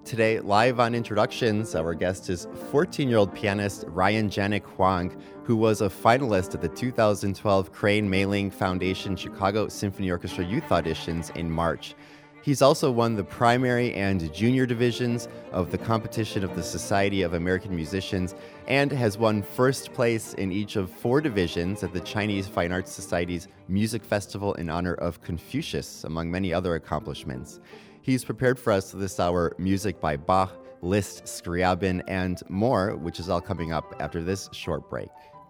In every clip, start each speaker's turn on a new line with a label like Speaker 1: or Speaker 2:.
Speaker 1: Today, live on Introductions, our guest is 14-year-old pianist Ryan Janik Huang, who was a finalist at the 2012 Crane Mailing Foundation Chicago Symphony Orchestra Youth Auditions in March. He's also won the primary and junior divisions of the competition of the Society of American Musicians and has won first place in each of 4 divisions at the Chinese Fine Arts Society's Music Festival in honor of Confucius, among many other accomplishments. He's prepared for us this hour music by Bach, Liszt, Scriabin, and more, which is all coming up after this short break.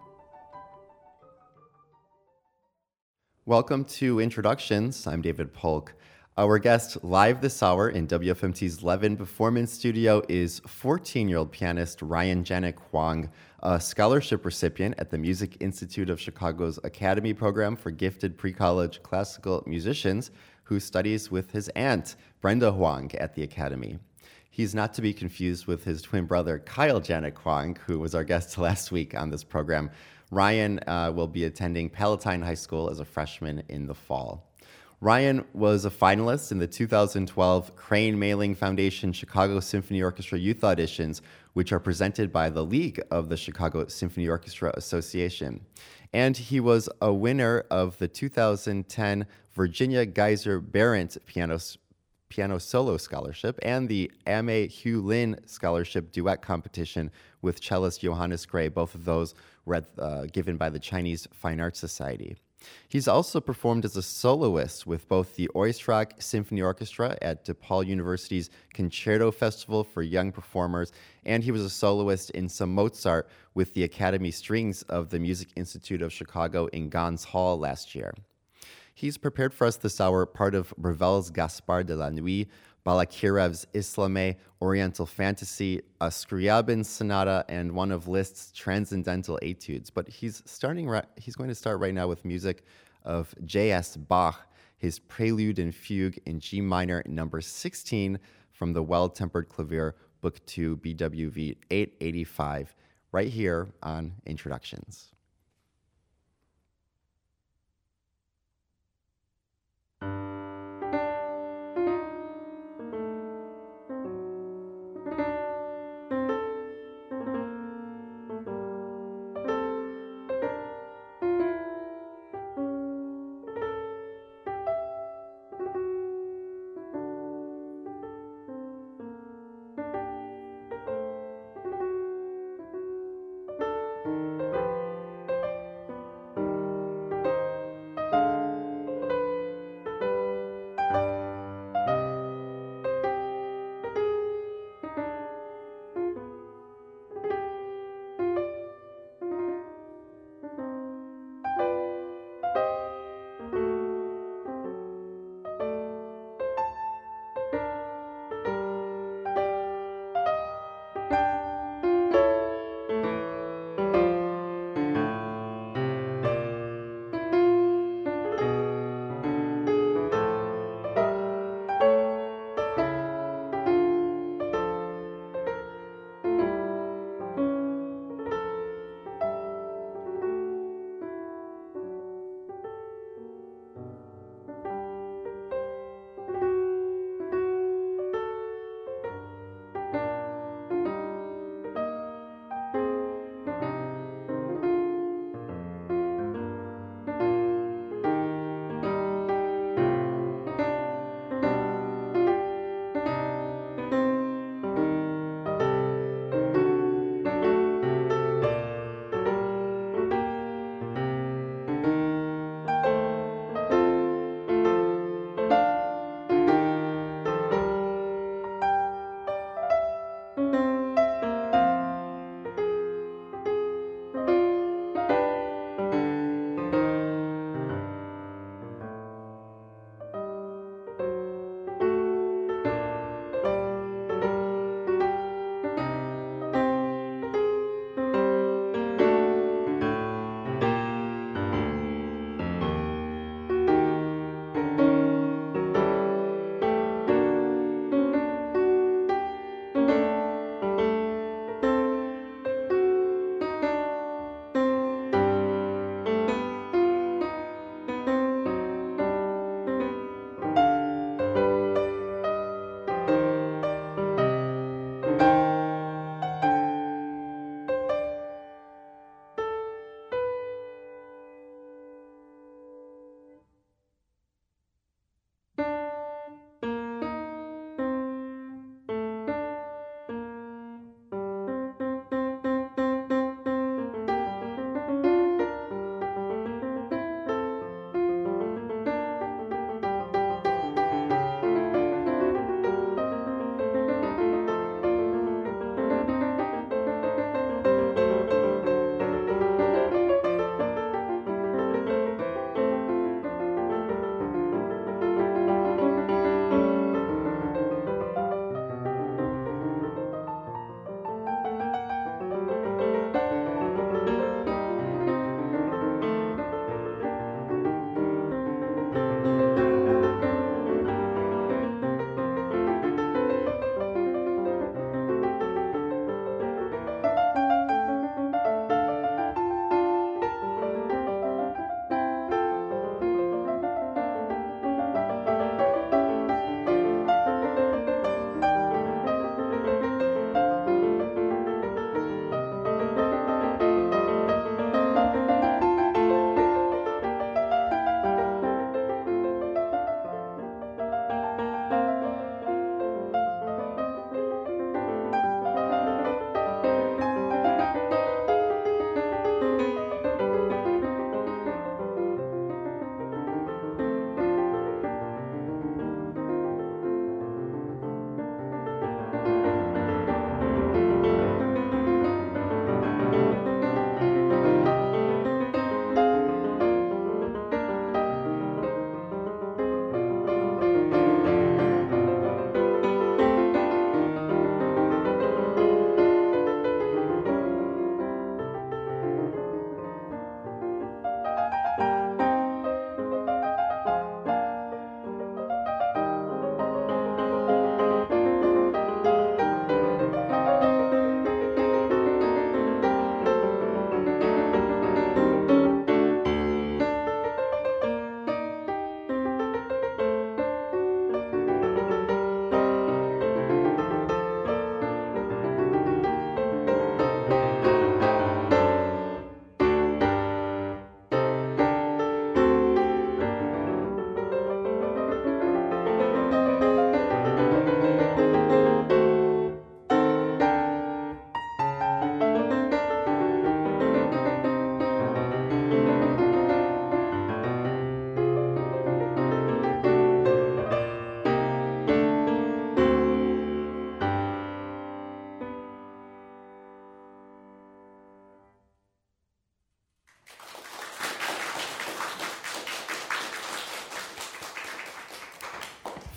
Speaker 1: Welcome to Introductions. I'm David Polk. Our guest live this hour in WFMT's Levin Performance Studio is 14-year-old pianist Ryan Janik Huang, a scholarship recipient at the Music Institute of Chicago's Academy Program for Gifted Pre-College Classical Musicians, who studies with his aunt, Brenda Huang, at the Academy. He's not to be confused with his twin brother, Kyle Janik Huang, who was our guest last week on this program. Ryan will be attending Palatine High School as a freshman in the fall. Ryan was a finalist in the 2012 Crane Mailing Foundation Chicago Symphony Orchestra Youth Auditions, which are presented by the League of the Chicago Symphony Orchestra Association. And he was a winner of the 2010 Virginia Geyser Berendt Piano Solo Scholarship and the Ame Hugh Lin Scholarship Duet Competition with cellist Johannes Gray. Both of those were given by the Chinese Fine Arts Society. He's also performed as a soloist with both the Oistrakh Symphony Orchestra at DePaul University's Concerto Festival for Young Performers, and he was a soloist in some Mozart with the Academy Strings of the Music Institute of Chicago in Gans Hall last year. He's prepared for us this hour part of Ravel's Gaspard de la Nuit, Balakirev's Islamé, Oriental Fantasy, a Scriabin Sonata, and one of Liszt's Transcendental Etudes. But he's going to start right now with music of J.S. Bach, his Prelude and Fugue in G minor, number 16, from the Well-Tempered Clavier, Book 2, BWV 885, right here on Introductions.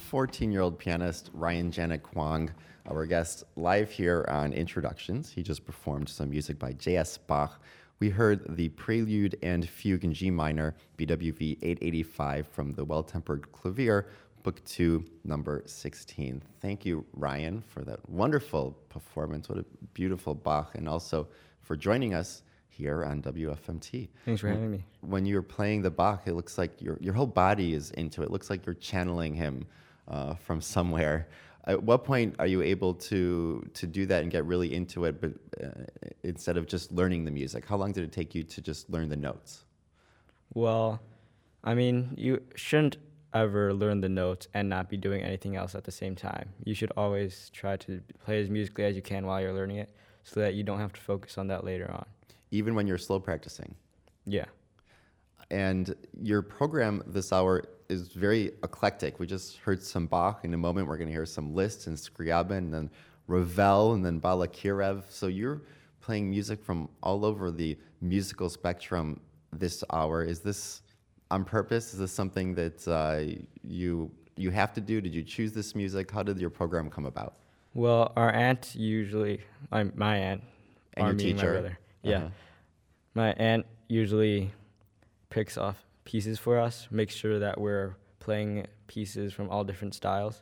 Speaker 1: 14-year-old pianist Ryan Janek Kwong, our guest live here on Introductions. He just performed some music by J.S. Bach. We heard the Prelude and Fugue in G minor, BWV 885 from the Well-Tempered Clavier, Book 2, number 16. Thank you, Ryan, for that wonderful performance. What a beautiful Bach, and also for joining us here on WFMT.
Speaker 2: Thanks for having me.
Speaker 1: When you're playing the Bach, it looks like your whole body is into it. It looks like you're channeling him from somewhere. At what point are you able to do that and get really into it, but instead of just learning the music? How long did it take you to just learn the notes?
Speaker 2: Well, I mean, you shouldn't ever learn the notes and not be doing anything else at the same time. You should always try to play as musically as you can while you're learning it so that you don't have to focus on that later on.
Speaker 1: Even when you're slow practicing?
Speaker 2: Yeah.
Speaker 1: And your program this hour is very eclectic. We just heard some Bach. In a moment, we're going to hear some Liszt and Scriabin, and then Ravel, and then Balakirev. So you're playing music from all over the musical spectrum this hour. Is this on purpose? Is this something that you have to do? Did you choose this music? How did your program come about?
Speaker 2: Well, our aunt usually, my aunt,
Speaker 1: and your
Speaker 2: me
Speaker 1: teacher?
Speaker 2: and my brother. Yeah. My aunt usually picks off pieces for us, makes sure that we're playing pieces from all different styles.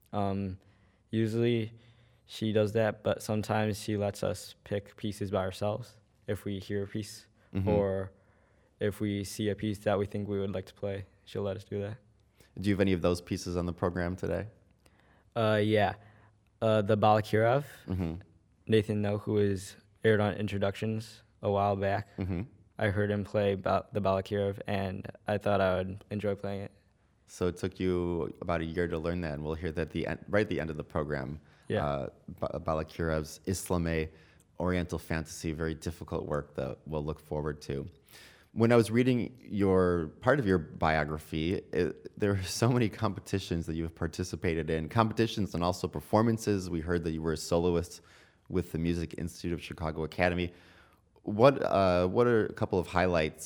Speaker 2: Usually she does that, but sometimes she lets us pick pieces by ourselves if we hear a piece, or if we see a piece that we think we would like to play, she'll let us do that.
Speaker 1: Do you have any of those pieces on the program today?
Speaker 2: Yeah. The Balakirev, Nathan No, who is aired on Introductions a while back. I heard him play the Balakirev, and I thought I would enjoy playing it.
Speaker 1: So it took you about a year to learn that, and we'll hear that right at the end of the program.
Speaker 2: Yeah.
Speaker 1: Balakirev's Islamé, Oriental Fantasy, very difficult work that we'll look forward to. When I was reading part of your biography, there are so many competitions that you've participated in, competitions and also performances. We heard that you were a soloist with the Music Institute of Chicago Academy. What are a couple of highlight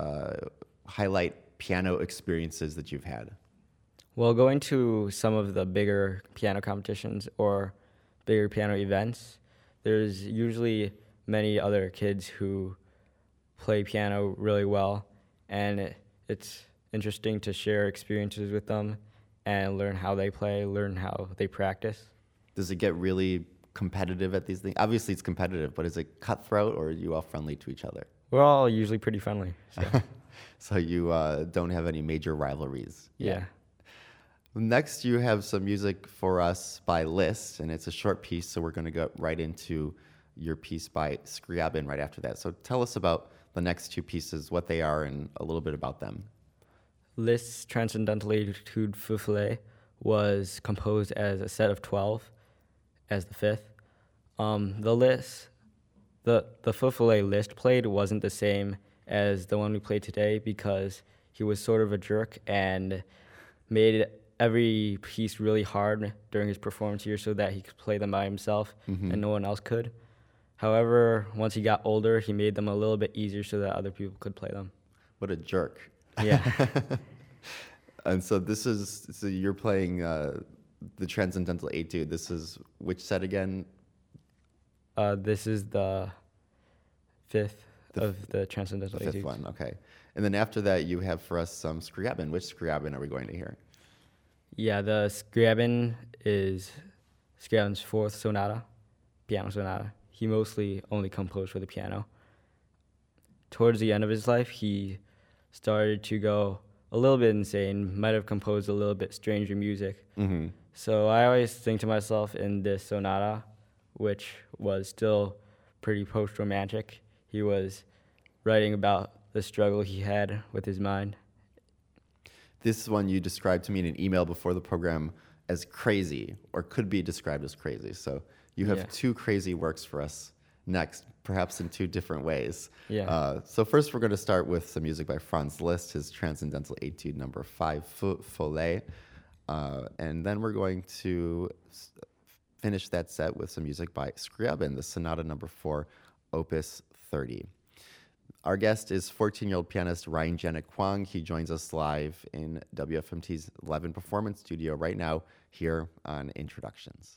Speaker 1: piano experiences that you've had?
Speaker 2: Well, going to some of the bigger piano competitions or bigger piano events, there's usually many other kids who play piano really well, and it's interesting to share experiences with them and learn how they play, learn how they practice.
Speaker 1: Does it get really competitive at these things? Obviously it's competitive, but is it cutthroat, or are you all friendly to each other?
Speaker 2: We're all usually pretty friendly. So,
Speaker 1: so you don't have any major rivalries?
Speaker 2: Yeah.
Speaker 1: Next, you have some music for us by Liszt, and it's a short piece, so we're going to go right into your piece by Scriabin right after that. So tell us about the next two pieces, what they are, and a little bit about them.
Speaker 2: Liszt's Transcendental Etude Feuilleté was composed as a set of 12, as the fifth. The Feuilleté Liszt played wasn't the same as the one we played today because he was sort of a jerk and made every piece really hard during his performance here so that he could play them by himself and no one else could. However, once he got older, he made them a little bit easier so that other people could play them.
Speaker 1: What a jerk.
Speaker 2: Yeah.
Speaker 1: And so you're playing the Transcendental Etude. This is which set again?
Speaker 2: This is the fifth of the Transcendental
Speaker 1: Etudes. The fifth one, okay. And then after that, you have for us some Scriabin. Which Scriabin are we going to hear?
Speaker 2: Yeah, the Scriabin is Scriabin's fourth sonata, piano sonata. He mostly only composed for the piano. Towards the end of his life, he started to go a little bit insane, might have composed a little bit stranger music. So I always think to myself in this sonata, which was still pretty post-romantic, he was writing about the struggle he had with his mind.
Speaker 1: This one you described to me in an email before the program as crazy, or could be described as crazy. So you have two crazy works for us next, perhaps in two different ways.
Speaker 2: Yeah.
Speaker 1: So first we're going to start with some music by Franz Liszt, his Transcendental Etude number 5, Feuilleté. And then we're going to finish that set with some music by Scriabin, the Sonata number 4, Opus 30. Our guest is 14-year-old pianist Ryan Janek Kwong. He joins us live in WFMT's 11 Performance Studio right now here on Introductions.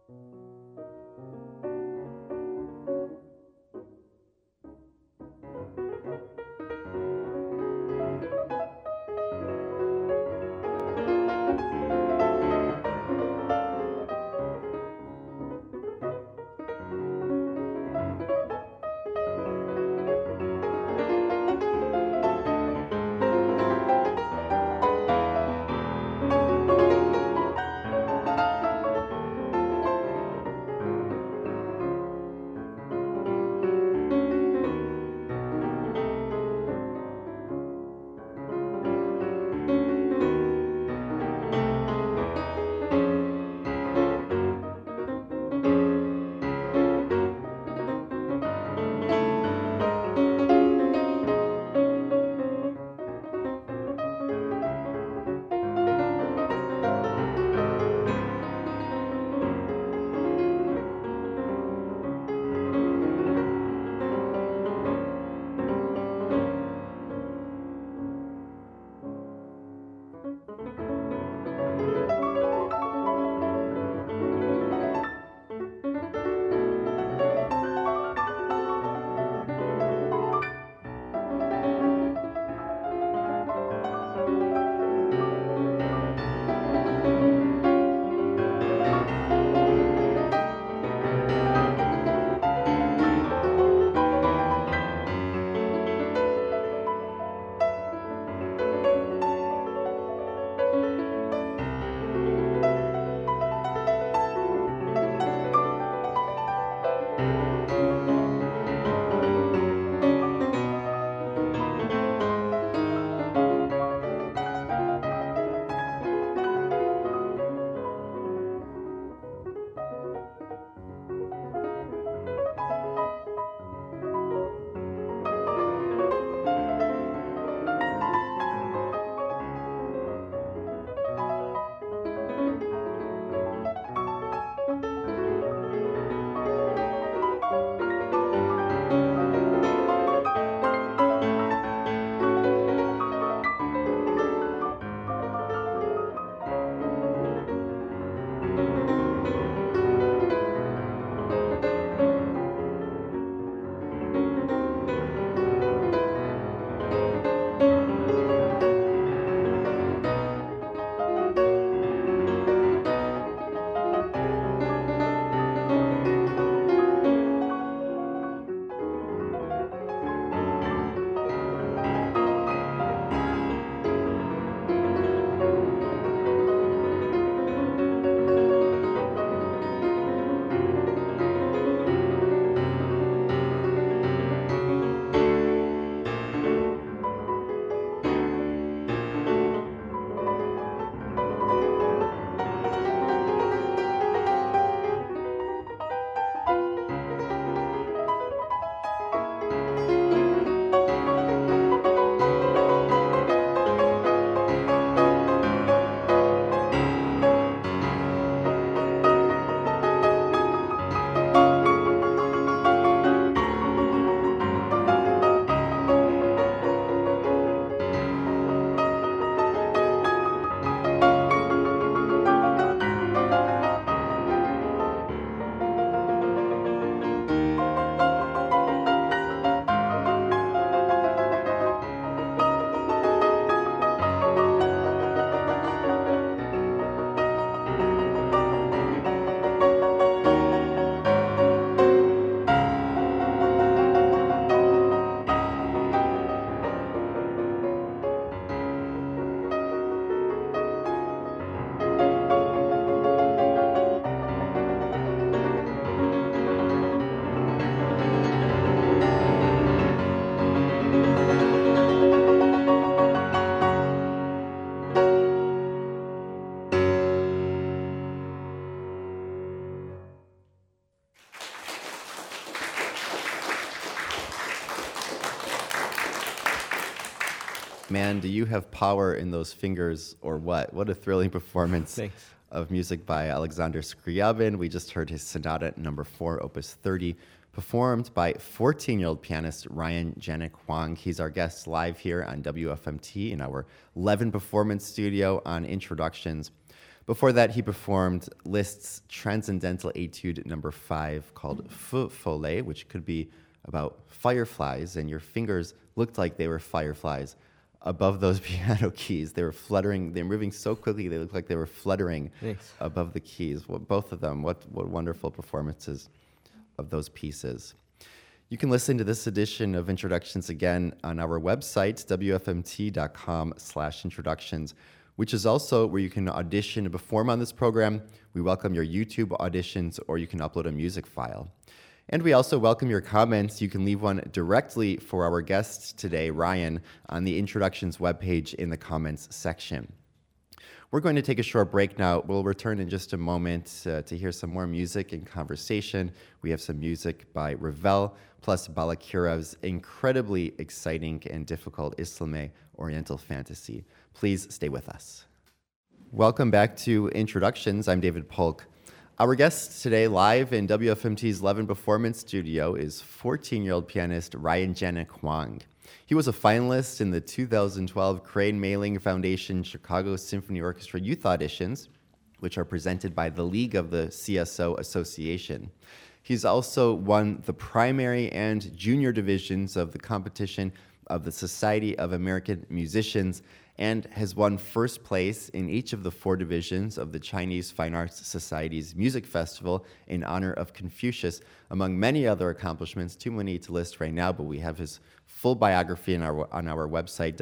Speaker 1: Man, do you have power in those fingers or what? What a thrilling performance
Speaker 2: Thanks.
Speaker 1: of music by Alexander Scriabin. We just heard his Sonata number 4, opus 30, performed by 14-year-old pianist Ryan Janek Hwang. He's our guest live here on WFMT in our Levin Performance Studio on Introductions. Before that, he performed Liszt's Transcendental Etude Number 5 called Feu Follet, which could be about fireflies, and your fingers looked like they were fireflies above those piano keys. They were fluttering. They were moving so quickly, they looked like they were fluttering above the keys. Well, both of them, what wonderful performances of those pieces. You can listen to this edition of Introductions again on our website, wfmt.com/introductions, which is also where you can audition and perform on this program. We welcome your YouTube auditions, or you can upload a music file. And we also welcome your comments. You can leave one directly for our guest today, Ryan, on the Introductions webpage in the comments section. We're going to take a short break now. We'll return in just a moment to hear some more music and conversation. We have some music by Ravel, plus Balakhirov's incredibly exciting and difficult Islamé Oriental Fantasy. Please stay with us. Welcome back to Introductions. I'm David Polk. Our guest today live in WFMT's Levin Performance Studio is 14-year-old pianist Ryan Janek Hwang. He was a finalist in the 2012 Crane Mailing Foundation Chicago Symphony Orchestra Youth Auditions, which are presented by the League of the CSO Association. He's also won the primary and junior divisions of the competition of the Society of American Musicians and has won first place in each of the 4 divisions of the Chinese Fine Arts Society's Music Festival in honor of Confucius, among many other accomplishments. Too many to list right now, but we have his full biography on our website,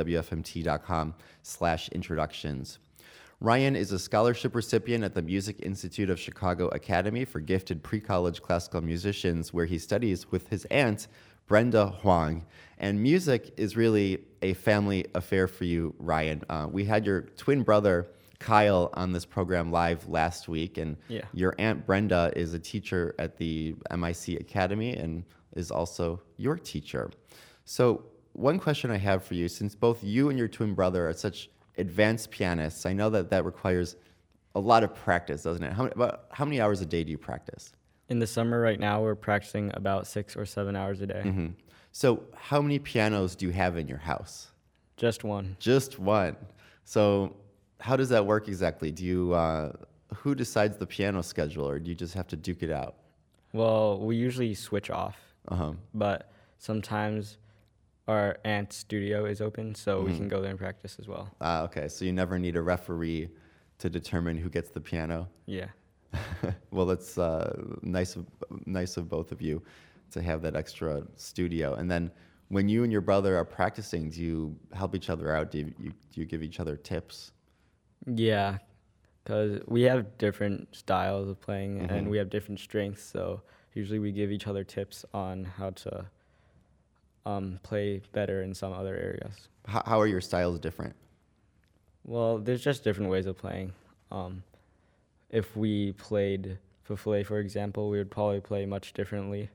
Speaker 1: wfmt.com/introductions. Ryan is a scholarship recipient at the Music Institute of Chicago Academy for Gifted Pre-College Classical Musicians, where he studies with his aunt, Brenda Hwang. And music is really a family affair for you, Ryan. We had your twin brother, Kyle, on this program live last week, and your aunt Brenda is a teacher at the MIC Academy and is also your teacher. So one question I have for you, since both you and your twin brother are such advanced pianists, I know that requires a lot of practice, doesn't it? How many hours a day do you practice?
Speaker 2: In the summer right now, we're practicing about 6 or 7 hours a day.
Speaker 1: Mm-hmm. So how many pianos do you have in your house?
Speaker 2: Just one.
Speaker 1: Just one. So how does that work exactly? Do you who decides the piano schedule, or do you just have to duke it out?
Speaker 2: Well, we usually switch off, but sometimes our aunt's studio is open, so we can go there and practice as well.
Speaker 1: Okay, so you never need a referee to determine who gets the piano?
Speaker 2: Yeah.
Speaker 1: Well, that's nice of both of you to have that extra studio. And then when you and your brother are practicing, do you help each other out? Do you give each other tips?
Speaker 2: Yeah, because we have different styles of playing and we have different strengths, so usually we give each other tips on how to play better in some other areas.
Speaker 1: How are your styles different?
Speaker 2: Well, there's just different ways of playing. If we played Feu Follet, for example, we would probably play much differently.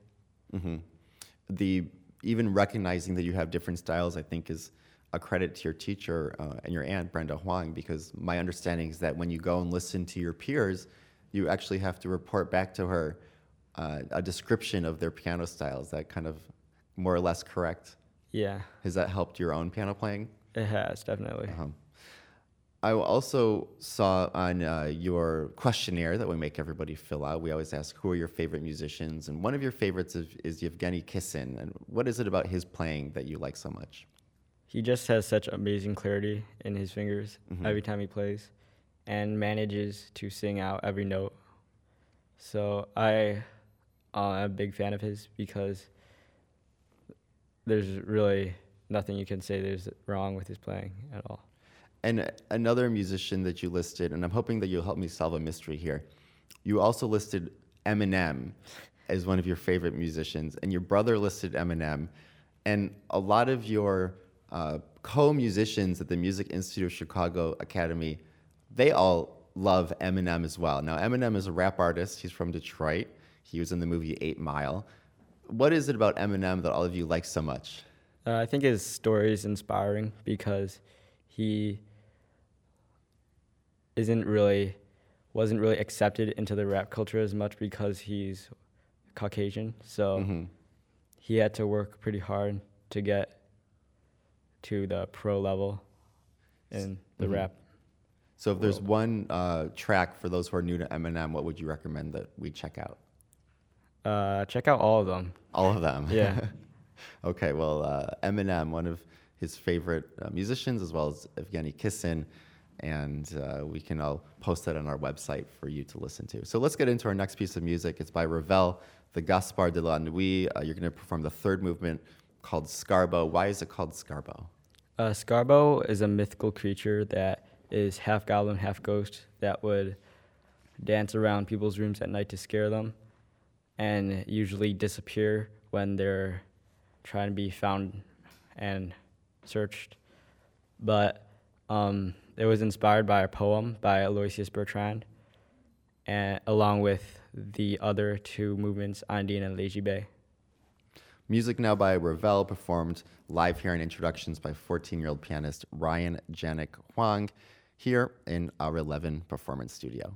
Speaker 1: Even recognizing that you have different styles, I think, is a credit to your teacher and your aunt, Brenda Hwang, because my understanding is that when you go and listen to your peers, you actually have to report back to her a description of their piano styles. Is that kind of more or less correct?
Speaker 2: Yeah.
Speaker 1: Has that helped your own piano playing?
Speaker 2: It has, definitely.
Speaker 1: I also saw on your questionnaire that we make everybody fill out, we always ask, who are your favorite musicians? And one of your favorites is Yevgeny Kissin. And what is it about his playing that you like so much?
Speaker 2: He just has such amazing clarity in his fingers every time he plays and manages to sing out every note. So I'm a big fan of his because there's really nothing you can say there's wrong with his playing at all.
Speaker 1: And another musician that you listed, and I'm hoping that you'll help me solve a mystery here, you also listed Eminem as one of your favorite musicians, and your brother listed Eminem. And a lot of your co-musicians at the Music Institute of Chicago Academy, they all love Eminem as well. Now, Eminem is a rap artist. He's from Detroit. He was in the movie 8 Mile. What is it about Eminem that all of you like so much?
Speaker 2: I think his story is inspiring because he wasn't really accepted into the rap culture as much because he's Caucasian. So he had to work pretty hard to get to the pro level in the rap.
Speaker 1: So if there's one track for those who are new to Eminem, what would you recommend that we check out?
Speaker 2: Check out all of them.
Speaker 1: All of them.
Speaker 2: Yeah.
Speaker 1: Okay, well, Eminem, one of his favorite musicians, as well as Evgeny Kissin, and we can all post that on our website for you to listen to. So let's get into our next piece of music. It's by Ravel, the Gaspard de la Nuit. You're going to perform the third movement called Scarbo. Why is it called Scarbo?
Speaker 2: Scarbo is a mythical creature that is half goblin, half ghost that would dance around people's rooms at night to scare them and usually disappear when they're trying to be found and searched. But it was inspired by a poem by Aloysius Bertrand, and along with the other two movements, Ondine and Léger Bey.
Speaker 1: Music now by Ravel, performed live here in introductions by 14-year-old pianist Ryan Janik Huang here in our 11 performance studio.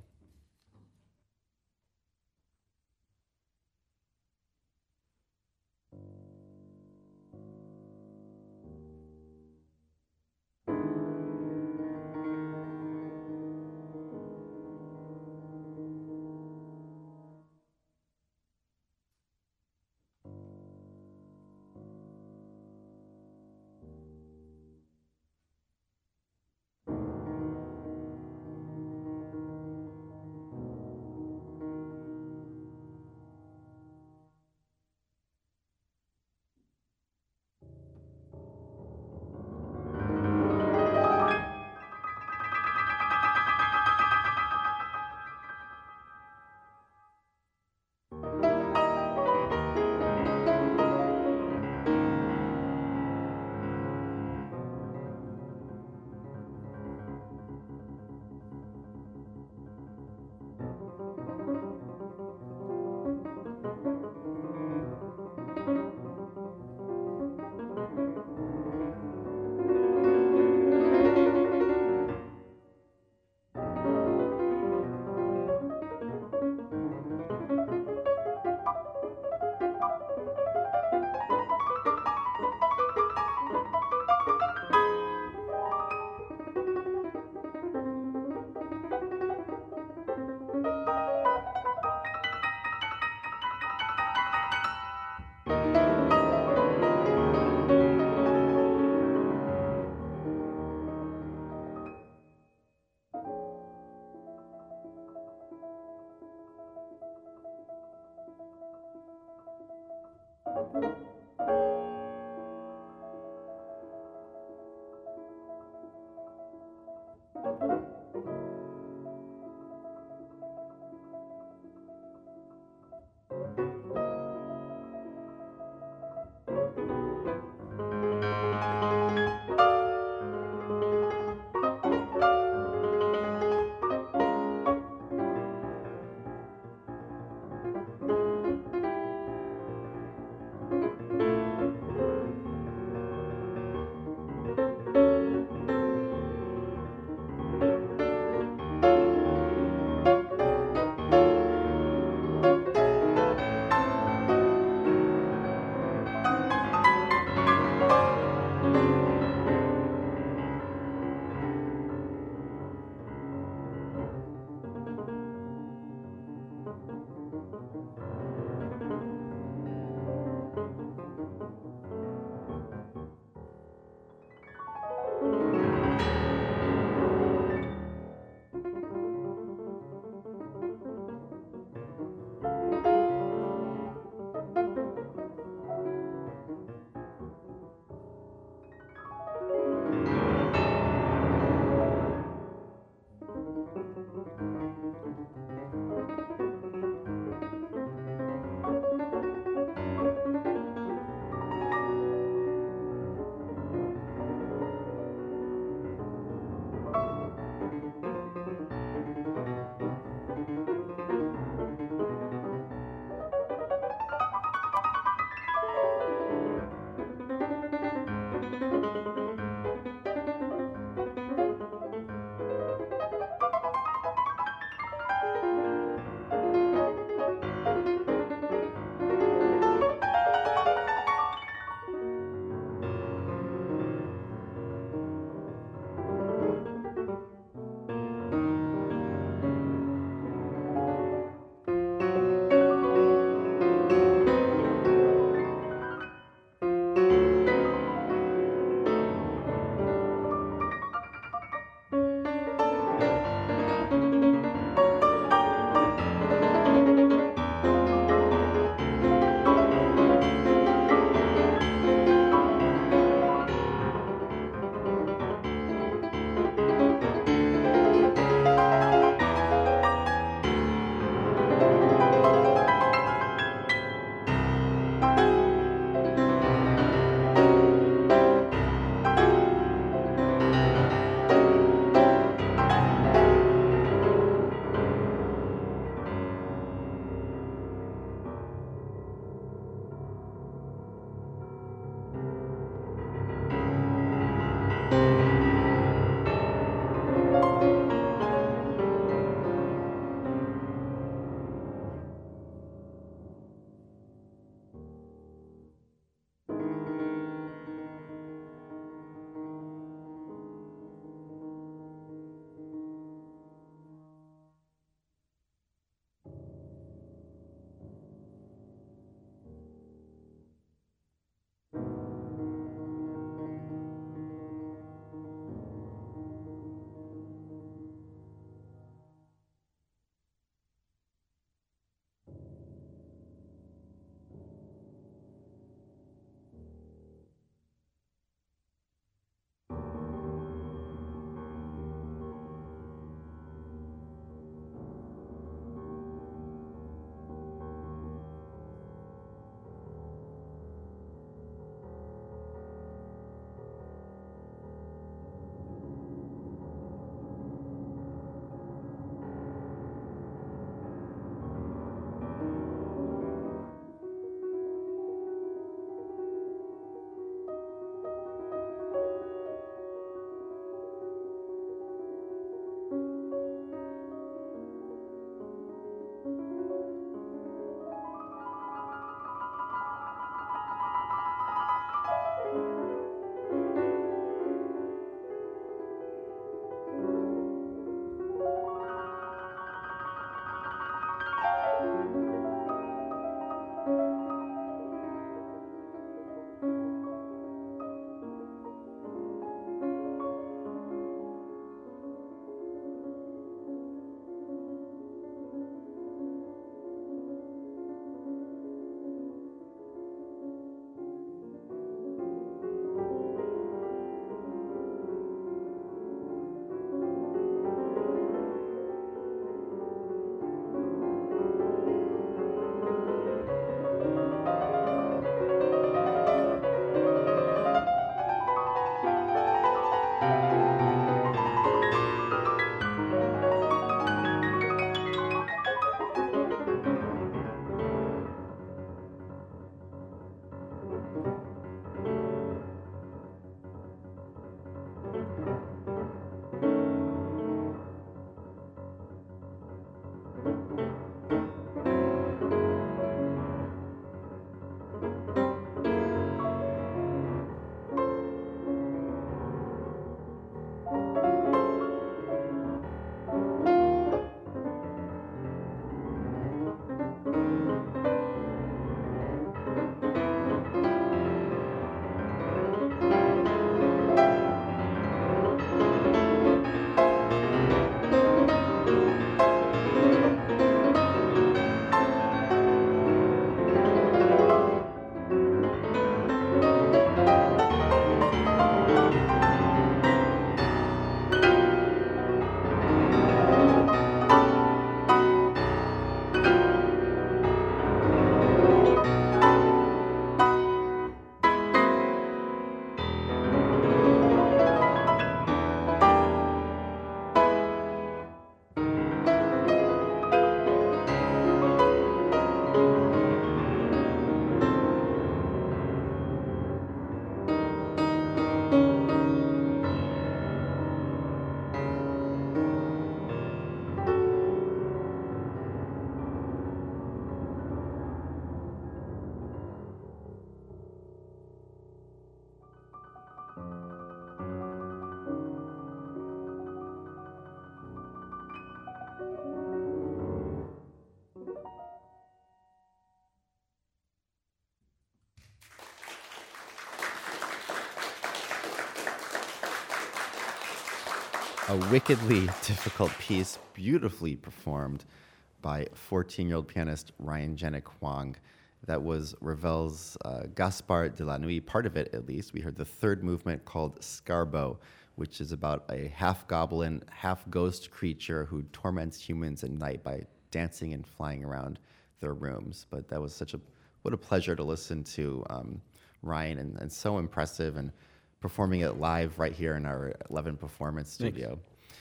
Speaker 1: A wickedly difficult piece, beautifully performed by 14-year-old pianist Ryan Janek Hwang. That was Ravel's Gaspard de la Nuit, part of it at least. We heard the third movement called Scarbo, which is about a half-goblin, half-ghost creature who torments humans at night by dancing and flying around their rooms. But that was what a pleasure to listen to Ryan, and so impressive, and performing it live right here in our 11 Performance studio.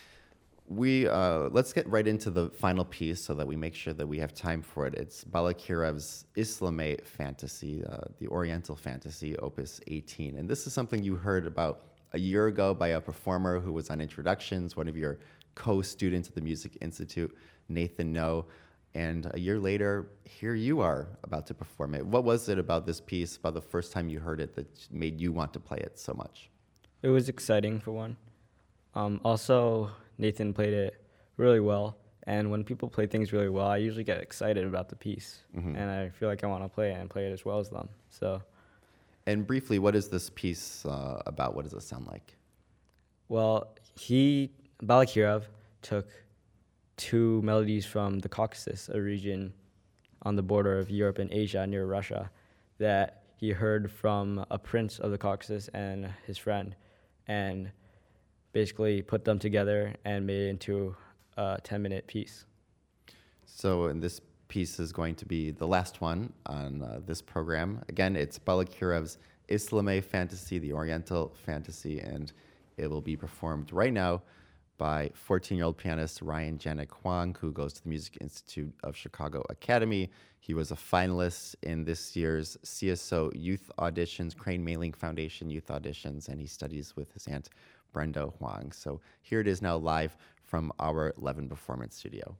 Speaker 1: Let's get right into the final piece so that we make sure that we have time for it. It's Balakirev's Islamé Fantasy, the Oriental Fantasy, Opus 18. And this is something you heard about a year ago by a performer who was on Introductions, one of your co-students at the Music Institute, Nathan No. And a year later, here you are about to perform it. What was it about this piece, about the first time you heard it, that made you want to play it so much?
Speaker 2: It was exciting, for one. Also, Nathan played it really well. And when people play things really well, I usually get excited about the piece. Mm-hmm. And I feel like I want to play it and play it as well as them.
Speaker 1: And briefly, what is this piece about? What does it sound like?
Speaker 2: Well, Balakirev took two melodies from the Caucasus, a region on the border of Europe and Asia near Russia, that he heard from a prince of the Caucasus and his friend, and basically put them together and made it into a 10-minute piece.
Speaker 1: So, and this piece is going to be the last one on this program. Again, it's Balakirev's Islamé Fantasy, the Oriental Fantasy, and it will be performed right now by 14-year-old pianist Ryan Janek Hwang, who goes to the Music Institute of Chicago Academy. He was a finalist in this year's CSO Youth Auditions, Crane Mailing Foundation Youth Auditions, and he studies with his aunt, Brenda Hwang. So here it is now live from our 11 Performance studio.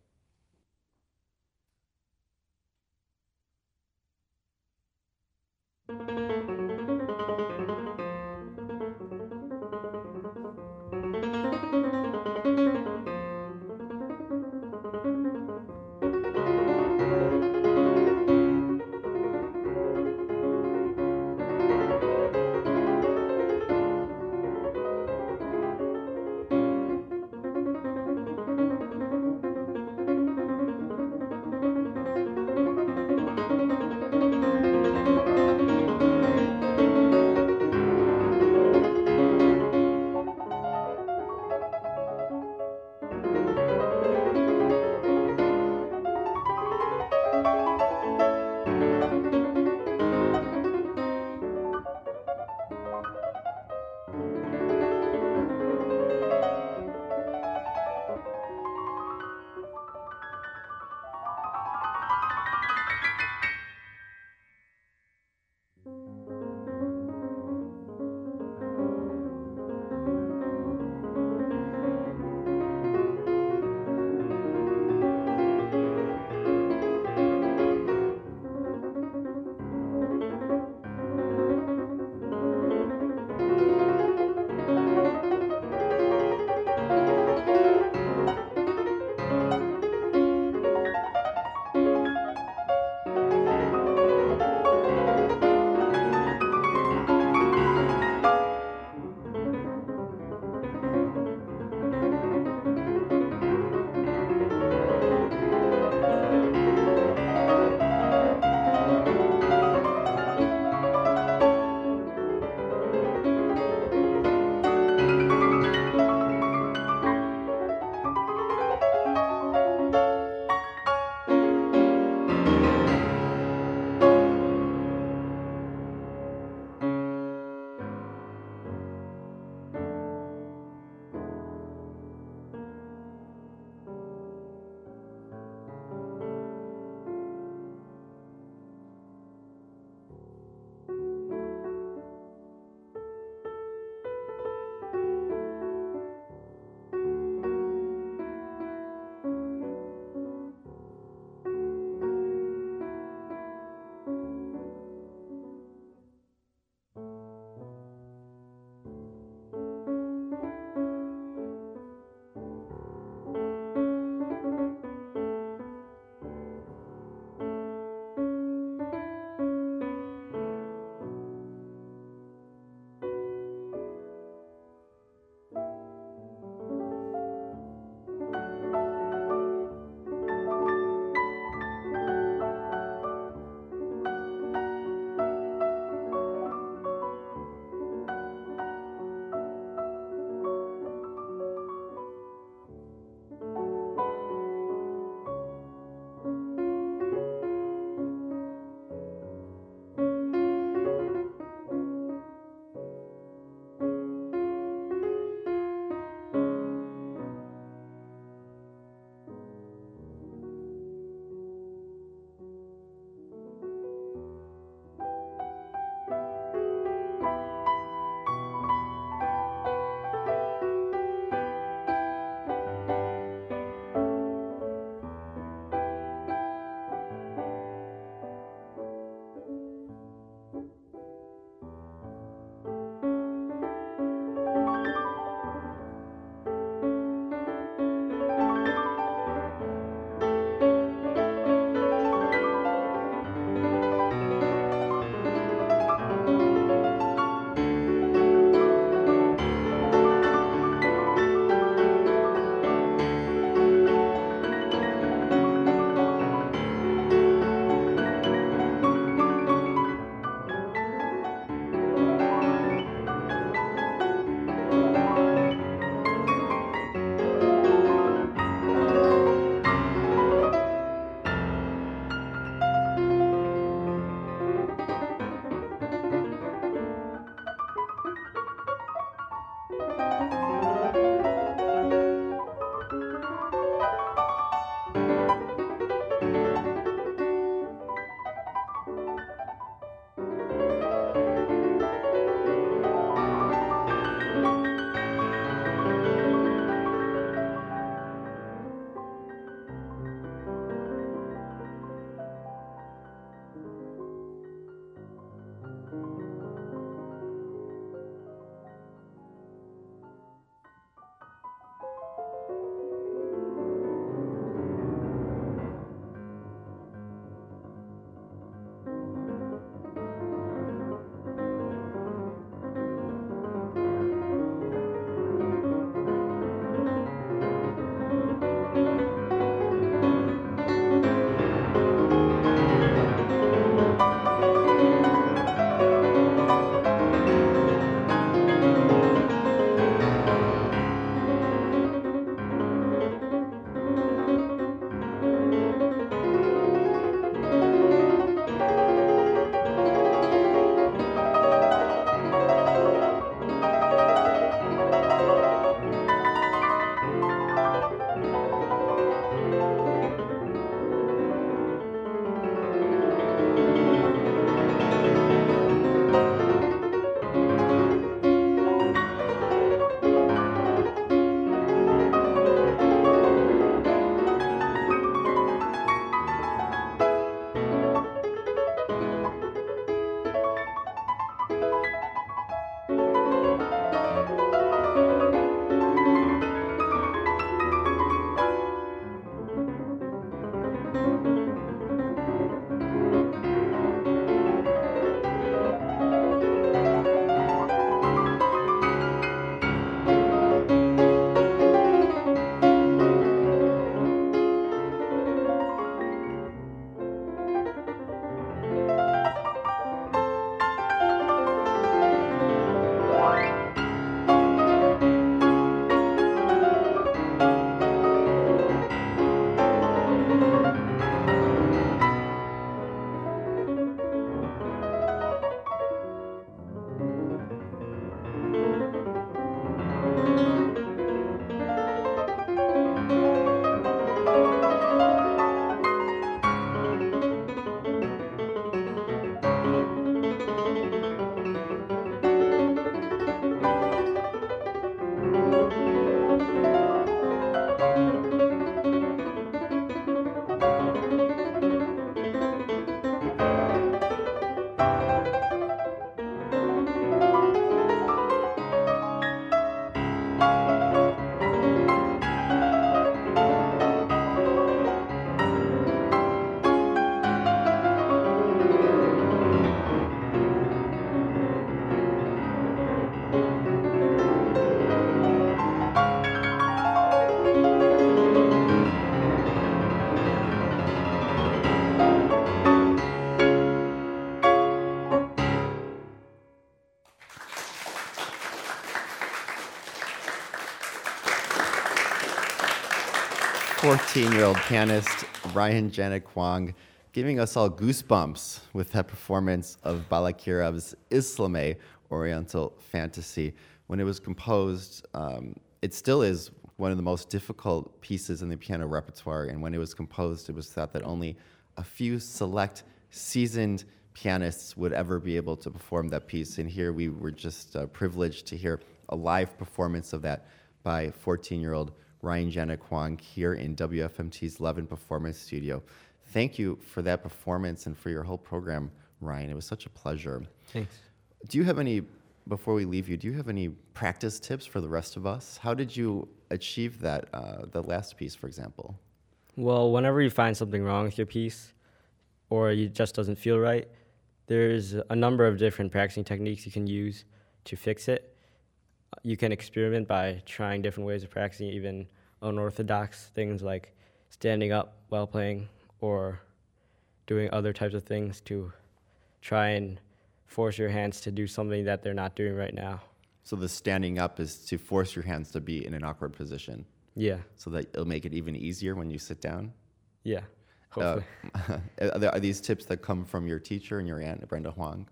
Speaker 1: 14-year-old pianist Ryan Janek Kwong, giving us all goosebumps with that performance of Balakirov's Islamé, Oriental Fantasy. When it was composed, it still is one of the most difficult pieces in the piano repertoire, and when it was composed, it was thought that only a few select, seasoned pianists would ever be able to perform that piece, and here we were just privileged to hear a live performance of that by 14-year-old Ryan Janek Kwong here in WFMT's Levin Performance Studio. Thank you for that performance and for your whole program, Ryan. It was such a pleasure.
Speaker 2: Thanks.
Speaker 1: Do you have any, before we leave you, do you have any practice tips for the rest of us? How did you achieve that, the last piece, for example?
Speaker 2: Well, whenever you find something wrong with your piece or it just doesn't feel right, there's a number of different practicing techniques you can use to fix it. You can experiment by trying different ways of practicing, even unorthodox things like standing up while playing or doing other types of things to try and force your hands to do something that they're not doing right now.
Speaker 1: So the standing up is to force your hands to be in an awkward position.
Speaker 2: Yeah.
Speaker 1: So that it'll make it even easier when you sit down?
Speaker 2: Yeah, hopefully.
Speaker 1: Are these tips that come from your teacher and your aunt, Brenda Huang?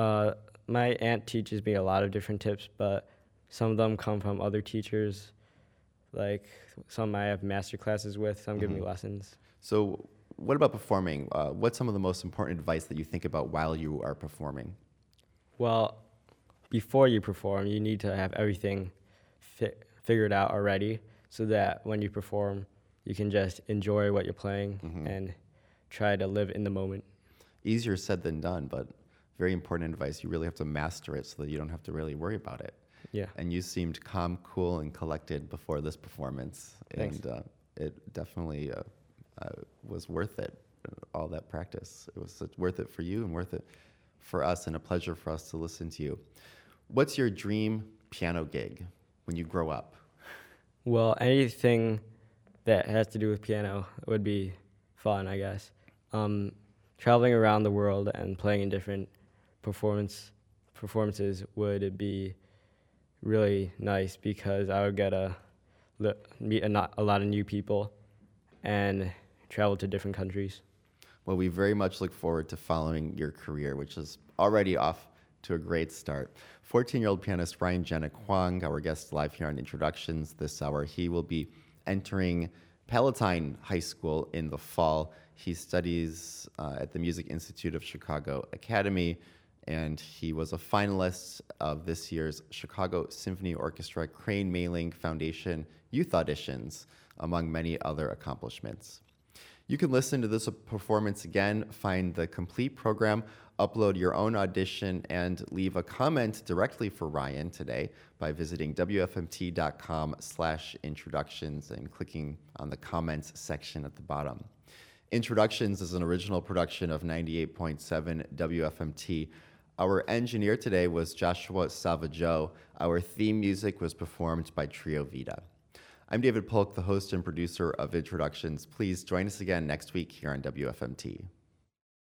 Speaker 2: My aunt teaches me a lot of different tips, but some of them come from other teachers. Like some I have master classes with, some give me lessons.
Speaker 1: So what about performing? What's some of the most important advice that you think about while you are performing?
Speaker 2: Well, before you perform, you need to have everything figured out already so that when you perform, you can just enjoy what you're playing and try to live in the moment.
Speaker 1: Easier said than done, but very important advice. You really have to master it so that you don't have to really worry about it.
Speaker 2: Yeah.
Speaker 1: And you seemed calm, cool, and collected before this performance.
Speaker 2: Thanks.
Speaker 1: And it definitely was worth it, all that practice. It was worth it for you and worth it for us, and a pleasure for us to listen to you. What's your dream piano gig when you grow up?
Speaker 2: Well, anything that has to do with piano would be fun, I guess. Traveling around the world and playing in different performances would be really nice because I would get to meet a lot of new people and travel to different countries.
Speaker 1: Well, we very much look forward to following your career, which is already off to a great start. 14-year-old pianist Ryan Janek Kwong, our guest live here on Introductions this hour. He will be entering Palatine High School in the fall. He studies at the Music Institute of Chicago Academy, and he was a finalist of this year's Chicago Symphony Orchestra Crane Mailing Foundation Youth Auditions, among many other accomplishments. You can listen to this performance again, find the complete program, upload your own audition, and leave a comment directly for Ryan today by visiting wfmt.com/introductions and clicking on the comments section at the bottom. Introductions is an original production of 98.7 WFMT. Our engineer today was Joshua Savageau. Our theme music was performed by Trio Vita. I'm David Polk, the host and producer of Introductions. Please join us again next week here on WFMT.